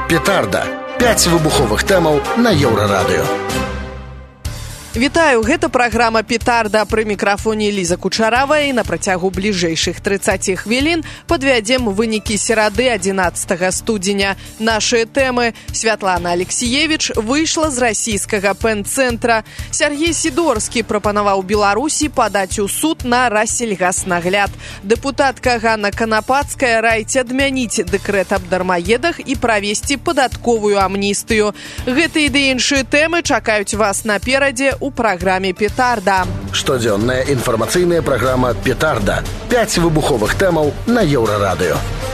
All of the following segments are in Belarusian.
Петарда. 5 выбуховых тэмаў на Еўрарадыё. Вітаю, гэта праграма «Петарда», пры мікрафоне Ліза Кучаравая, і на працягу бліжэйшых 30 хвілін падвядзем вынікі серады 11 студзеня. Нашыя тэмы. Святлана Алексіевіч выйшла з расійскага пэн-цэнтра. Сяргей Сідорскі прапанаваў Беларусі падаць у суд на Рассельгаснагляд. Дэпутатка Ганна Канапацкая раіць адмяніць дэкрэт аб дармаедах і правесці падатковую амністыю. Гэтыя ды іншыя тэмы чакаюць вас наперадзе у праграме «Петарда». Штодзённая інфармацыйная праграма «Петарда». 5 выбуховых тэмаў на Еўрарадыё.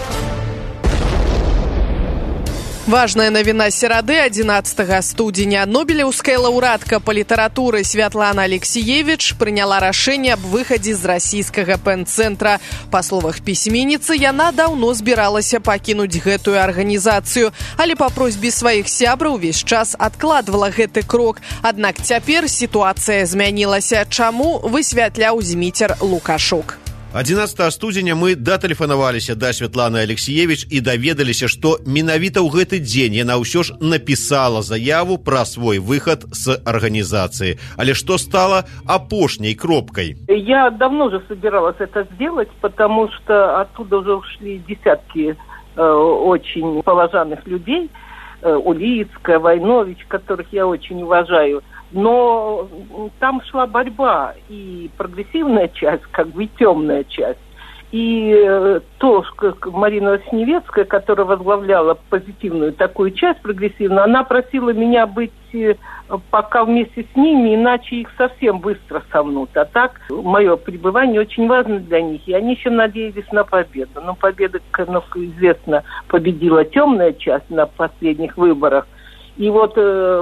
Важная навіна серады 11 студзеня. Нобелеўская лаўрэатка па літаратуры Святлана Алексіевіч прыняла рашэнне аб выхадзе з расійскага пэн-цэнтра. Па словах пісьменніцы, яна даўно збіралася пакінуць гэтую арганізацыю, але па просьбе сваіх сябраў увесь час адкладвала гэты крок. Аднак цяпер сітуацыя змянілася. Чаму, высвятляў Зміцер Лукашук. 11 студзеня мы датэлефанаваліся да Святланы Алексіевіч і даведаліся, што менавіта ў гэты дзень яна ўсё ж напісала заяву пра свой выхад з арганізацыі. Але что стало апошняй кропкой? Я давно уже собиралась это сделать, потому что оттуда уже ушли десятки очень положенных людей, Улицкая, Войнович, которых я очень уважаю. Но там шла борьба, и прогрессивная часть, как бы и темная часть. И то, Марина Василевская, которая возглавляла позитивную такую часть прогрессивную, она просила меня быть пока вместе с ними, иначе их совсем быстро сомнут. А так, мое пребывание очень важно для них, и они еще надеялись на победу. Но победа, как известно, победила темная часть на последних выборах. И вот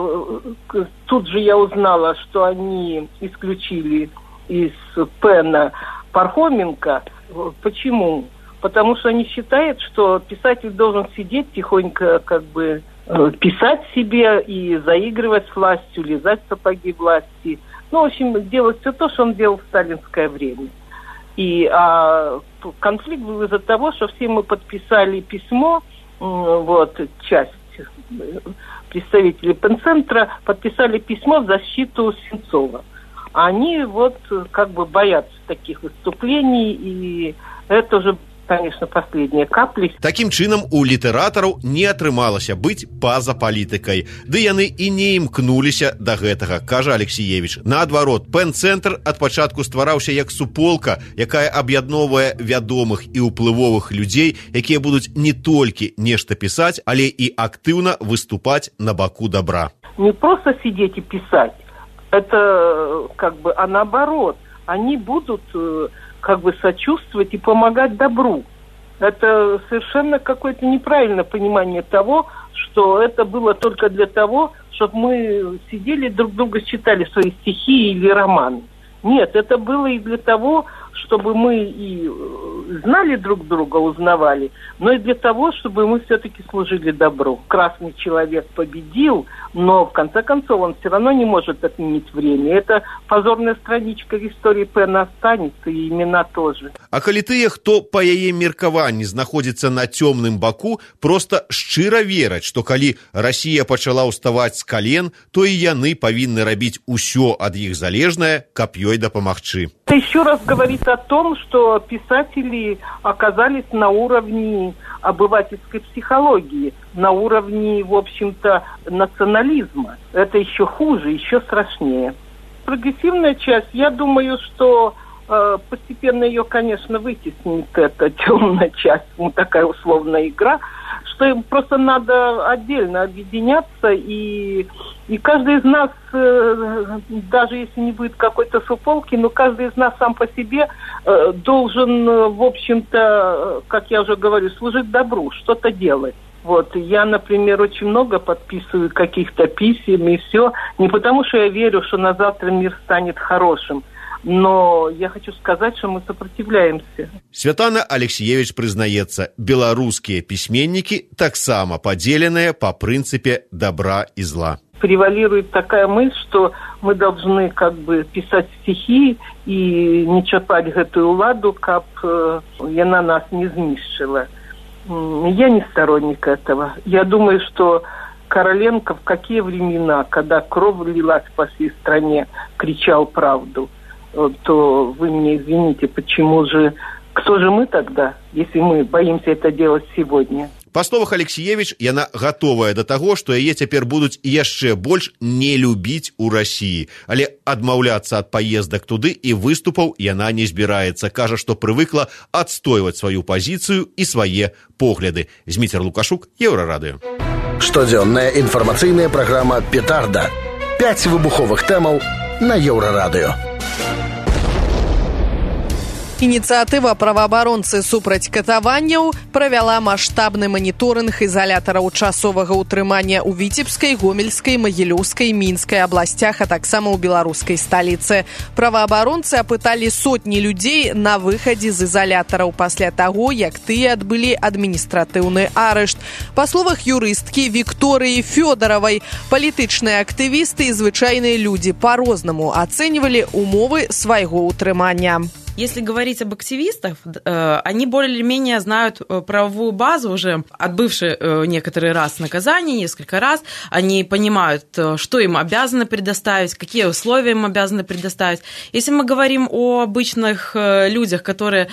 тут же я узнала, что они исключили из Пэна Пархоменко. Почему? Потому что они считают, что писатель должен сидеть тихонько, как бы писать себе и заигрывать с властью, лизать сапоги власти. Ну, в общем, делать все то, что он делал в сталинское время. И конфликт был из-за того, что все мы подписали письмо, вот, часть представители пэн-центра подписали письмо в защиту Сенцова. Они вот как бы боятся таких выступлений, и это уже, конечно, последняя капля. Такім чынам у літаратараў не атрымалася быць па-за палітыкай. Ды яны і не імкнуліся да гэтага, кажа Алексіевіч. Наадварот, пэн-цэнтр ад пачатку ствараўся як суполка, якая аб'ядноўвае вядомых і ўплывовых людзей, якія будуць не толькі нешта пісаць, але і актыўна выступаць на баку добра. Не просто сидеть и писать, это как бы, а наоборот, они будут как бы сочувствовать и помогать добру. Это совершенно какое-то неправильное понимание того, что это было только для того, чтобы мы сидели друг друга читали свои стихи или романы. Нет, это было и для того, чтобы мы и знали друг друга, узнавали, но и для того, чтобы мы все-таки служили добру. Красный человек победил, но в конце концов он все равно не может отменить время. Это позорная страничка в истории Пэна останется, и имена тоже. А калі тыя, хто па яе меркаванні знаходзіцца на цёмным баку, просто шчыра вераць, што калі Расія пачала ўставаць з кален, то і яны павінны рабіць усё ад іх залежнае, каб ёй дапамагчы. Это еще раз говорит о том, что писатели оказались на уровне обывательской психологии, на уровне, в общем-то, национализма. Это еще хуже, еще страшнее. Прогрессивная часть, я думаю, что постепенно ее, конечно, вытеснит эта темная часть, такая условная игра, что им просто надо отдельно объединяться, и каждый из нас, даже если не будет какой-то суполки, но каждый из нас сам по себе должен, в общем-то, как я уже говорю, служить добру, что-то делать. Вот, я, например, очень много подписываю каких-то писем и все, не потому что я верю, что на завтра мир станет хорошим, но я хочу сказать, что мы сопротивляемся. Святлана Алексіевіч прызнаецца, беларускія пісьменнікі таксама падзеленыя па прынцыпе добра і зла. Превалирует такая мысль, что мы должны как бы писать стихи и не чапаць гэтую ладу, каб яна нас не знішчыла. Я не сторонник этого. Я думаю, что Короленко в какие времена, когда кровь лилась по всей стране, кричал правду, то вы мне извините, кто же мы тогда, если мы боимся это делать сегодня? Па словах Алексіевіч, яна гатовая да таго, што яе цяпер будуць яшчэ больш не любіць у Расіі. Але адмаўляцца ад паездак туды і выступаў яна не збіраецца. Кажа, што прывыкла адстойваць сваю пазіцыю і свае погляды. Зміцер Лукашук, Еўрарадыё. Штодзённая інфармацыйная праграма «Петарда». 5 выбуховых тэмаў на Еўрарадыё. Ініцыятыва праваабаронцы супраць катаванняў правяла маштабны маніторынг ізалятараў часовага ўтрымання ў Віцебскай, Гомельскай, Магілёўскай, Мінскай абласцях, а таксама ў беларускай сталіцы. Праваабаронцы апыталі сотні людзей на выхадзе з ізалятараў пасля таго, як тыя адбылі адміністратыўны арышт. Па словах юрысткі Вікторыі Фёдаравай, палітычныя актывісты і звычайныя людзі па-рознаму ацэньвалі умовы свайго ўтрымання. Если говорить об активистах, они более-менее знают правовую базу, уже отбывшие некоторый раз наказание, несколько раз. Они понимают, что им обязаны предоставить, какие условия им обязаны предоставить. Если мы говорим о обычных людях, которые,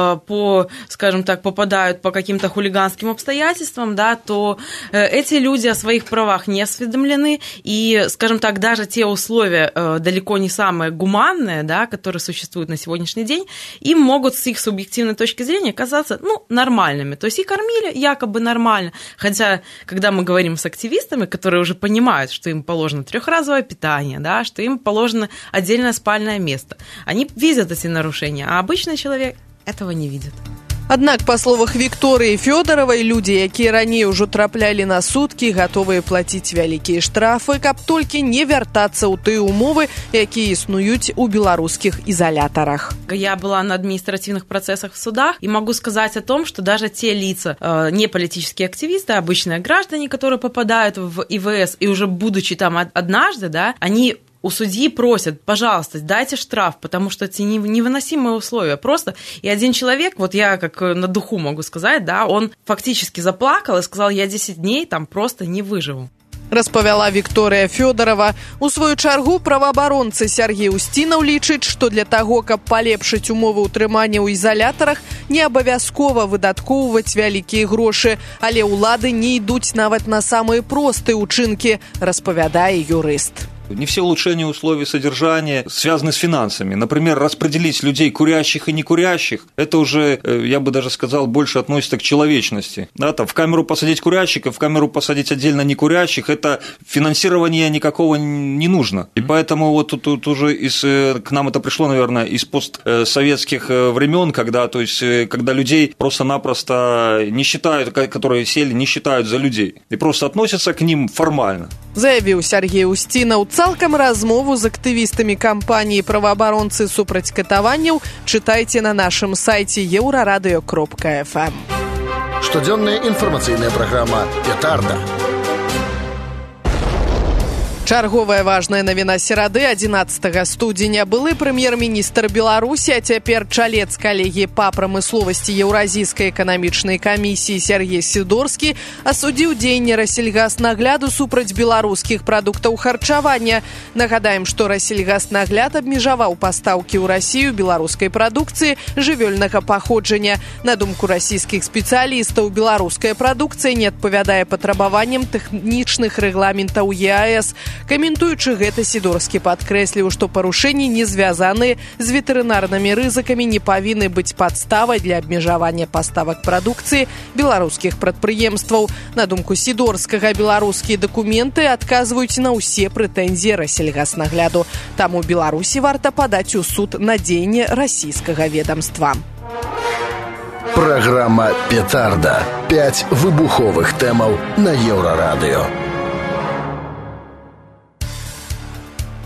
скажем так, попадают по каким-то хулиганским обстоятельствам, да, то эти люди о своих правах не осведомлены. И, скажем так, даже те условия далеко не самые гуманные, да, которые существуют на сегодняшний день, им могут с их субъективной точки зрения казаться, нормальными. То есть их кормили якобы нормально. Хотя, когда мы говорим с активистами, которые уже понимают, что им положено 3-разовое питание, да, что им положено отдельное спальное место, они видят эти нарушения, а обычный человек этого не видит. Аднак, па словах Вікторыі Фёдаравай, людзі, якія раней ужо траплялі на суткі, гатовыя плаціць вялікія штрафы, каб толькі не вяртацца ў тыя умовы, якія існуюць у беларускіх изолятарах. Я была на административных процессах в судах и могу сказать о том, что даже те лица, не политические активисты, а обычные граждане, которые попадают в ИВС и уже будучи там однажды, да, они у судьи просят, пожалуйста, дайте штраф, потому что это невыносимые условия. Просто и один человек, вот я как на духу могу сказать, да, он фактически заплакал и сказал, я 10 дней там просто не выживу. Распавяла Вікторыя Фёдарава. У сваю чаргу праваабаронцы Сергей Устінаў лічыць, што для таго, каб палепшыць умовы ўтрымання ў ізалятарах, не абавязкова выдаткоўваць вялікія грошы, але ўлады не ідуць нават на самыя простыя ўчынкі, распавядае юрыст. Не все улучшения условий содержания связаны с финансами. Например, распределить людей курящих и некурящих, это уже, я бы даже сказал, больше относится к человечности. Да, там, в камеру посадить курящих, в камеру посадить отдельно некурящих, это финансирование никакого не нужно. И поэтому вот тут уже к нам это пришло, наверное, из постсоветских времен, когда людей просто-напросто не считают, которые сели, не считают за людей. И просто относятся к ним формально. Заявіў Сергей Устінаў. Цалкам размову з актывістамі кампаніі праваабаронцы супраць катаванняў чытайце на нашым сайце euraradыё.fm. Штодзённая інфармацыйная праграма «Петарда». Чарговая важная навіна серады 11 студзеня. Былы прэм'ер-міністр Беларусі, а цяпер чалец калегіі па прамысловасці Еўразійскай эканамічнай камісіі Сергей Сідорскі асудзіў дзеянні Россельгазнагляду супраць беларускіх прадуктаў харчавання. Нагадаем, што Россельгазнагляд абмежаваў пастаўкі ў Расію беларускай прадукцыі жывёльнага паходжання. На думку расійскіх спецыялістаў, беларуская прадукцыя не адпавядае патрабаванням тэхнічных рэгламентаў ЕАЭС. Каментуючы гэта, Сідорскі падкрэсліў, што парушэнні, не звязаныя з ветэрынарнымі рызыкамі, не павінны быць падставай для абмежавання паставак прадукцыі беларускіх прадпрыемстваў. На думку Сідорскага, беларускія дакументы адказваюць на ўсе прэтэнзіі Россельгазнагляду. Таму Беларусі варта падаць у суд на дзеянне расійскага ведамства. Праграма «Петарда». 5 выбуховых тэмаў на Еўрарадыё.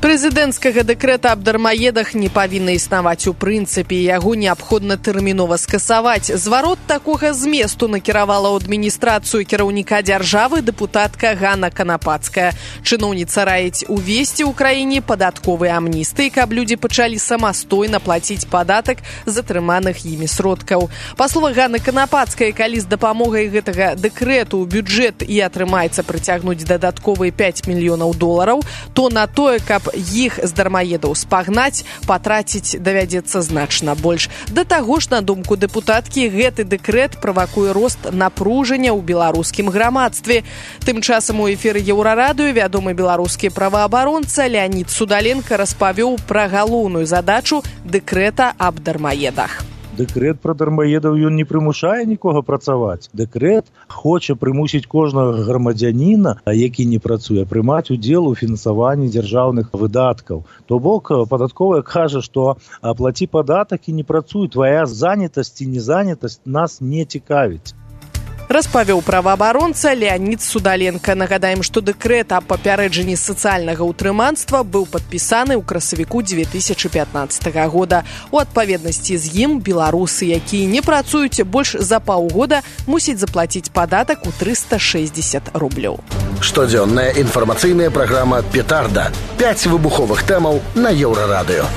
Прэзідэнцкага дэкрэта аб дармаедах не павінна існаваць у прынцыпе, яго неабходна тэрмінова скасаваць. Зварот такога зместу накіравала ў адміністрацыю кіраўніка дзяржавы дэпутатка Ганна Канапацкая. Чыноўніца раіць увесці ў краіне падатковыя амністыі, каб людзі пачалі самастойна плаціць падатак з атрыманых імі сродкаў. Па словах Ганны Канапацкай, калі з дапамогай гэтага дэкрэту ў бюджэт і атрымаецца прыцягнуць дадатковыя $5 мільёнаў, то на тое, каб іх з дармаедаў спагнаць, патраціць давядзецца значна больш. Да таго ж, на думку дэпутаткі, гэты дэкрэт правакуе рост напружання ў беларускім грамадстве. Тым часам у эфіры Еўрарадыё вядомы беларускі праваабаронца Леонид Судаленко распавёў пра галоўную задачу дэкрэта аб дармаедах. Дэкрэт пра дармаедаў ён не прымушае нікога працаваць. Дэкрэт хоча прымусіць кожнага грамадзяніна, які не працуе, прымаць удзел у фінансаванні дзяржаўных выдаткаў. То бок падатковая кажа, што плаці падатак і не працуй, твая занятасць ці незанятасць нас не цікавіць. Распавёў праваабаронца Леонид Судаленко. Нагадаем, што дэкрэт аб папярэджанні сацыяльнага ўтрыманства быў падпісаны ў красавіку 2015 года. У адпаведнасці з ім беларусы, якія не працуюць больш за паўгода, мусяць заплаціць падатак у 360 рублёў. Штодзённая інфармацыйная праграма «Петарда». 5 выбуховых тэмаў на Еўрарадыё.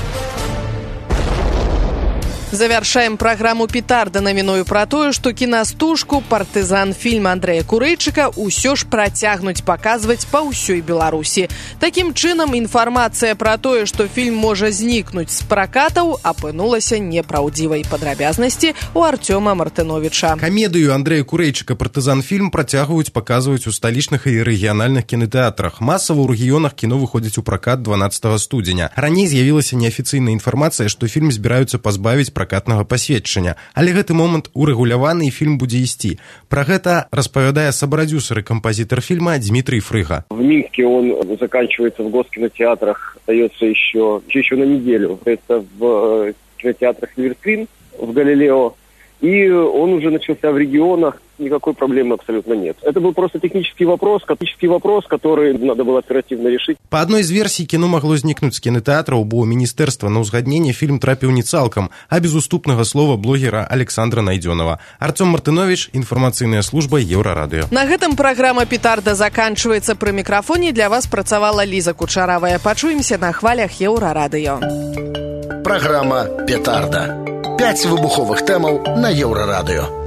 Завяршаем праграму «Петарда» навіною пра тое, што кінастужку «Партызан» фільм Андрэя Курэйчыка ўсё ж працягнуць паказваць па ўсёй Беларусі. Такім чынам, інфармацыя пра тое, што фільм можа знікнуць з пракатаў, апынулася непраўдзівай. Падрабязнасці у Артёма Мартыновіча. Камедыю Андрэя Курэйчыка «Партызан» фільм працягваюць паказваць у сталічных і рэгіянальных кінотэатрах. Масава ў рэгіёнах кіно выходзіць у пракат 12 студзеня. Раней з'явілася неафіцыйная інфармацыя, што фільм збіраюцца пазбавіць пракатнага пасведчання. Але гэты момант урэгуляваны і фільм будзе ісці. Пра гэта распавядае сапрадюсер и композитор фильма Дмитрий Фрыга. В Минске он заканчивается в госкинотеатрах, остается еще на неделю. Это в кинотеатрах «Ливерскрин», в «Галилео». И он уже начался в регионах, никакой проблемы абсолютно нет. Это был просто технический вопрос, который надо было оперативно решить. По одной из версий, кино могло знікнуць з кінотеатраў, бо міністэрства на ўзгадненне фільм трапіў не цалкам, а без уступнага слова блогера Александра Найдёнова. Артём Мартынович, інфармацыйная служба Еўрарадыё. На гэтым праграма «Петарда» заканчивается. Пры мікрафоне для вас працавала Лиза Кучаравая. Пачуемся на хвалях Еўрарадыё. Праграма «Петарда». 5 выбуховых тэмаў на Еўрарадыё.